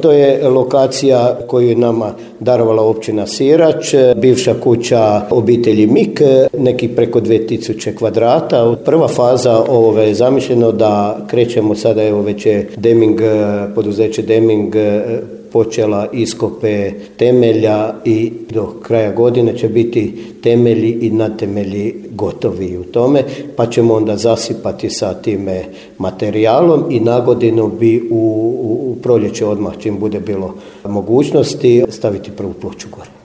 to je lokacija koju je nama darovala općina Sirač, bivša kuća obitelji Mik, nekih preko 2000 kvadrata. Prva faza ovoga je zamišljeno da krećemo sada, evo već je Deming, poduzeće Deming počela iskope temelja i do kraja godine će biti temelji i nadtemelji gotovi u tome, pa ćemo onda zasipati sa time materijalom i nagodinu bi u proljeće odmah, čim bude bilo mogućnosti, staviti prvu ploču gore.